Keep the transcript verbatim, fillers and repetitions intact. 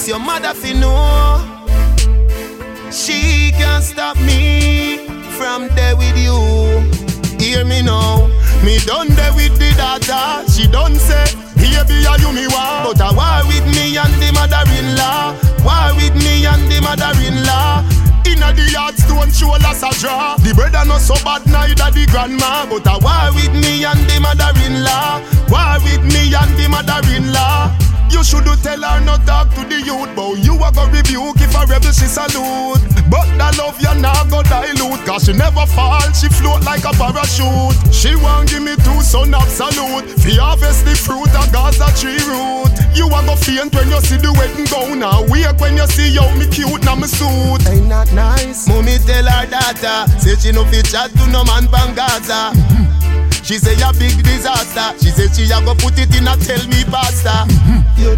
This your mother fi know. She can't stop me from there with you. Hear me now. Me done there with the daughter. She done say, baby, are you me want? But I war with me and the mother-in-law. War with me and the mother-in-law. Inna the yard stone shoulders a draw. The brother not so bad, neither the grandma. But I war with me and the mother-in-law. War with me and the mother-in-law. You should tell her not talk to the youth, but you a go rebuke if a rebel she salute. But the love you now go dilute, cause she never fall, she float like a parachute. She won't give me two son absolute. Fi harvest the fruit of Gaza tree root. You a go faint when you see the wedding gown. Now wake when you see how me cute na me suit. Ain't that nice? Mommy tell her daughter, say she no fit chat to no man from Gaza. She say a big disaster. She say she a go put it in a tell me pasta.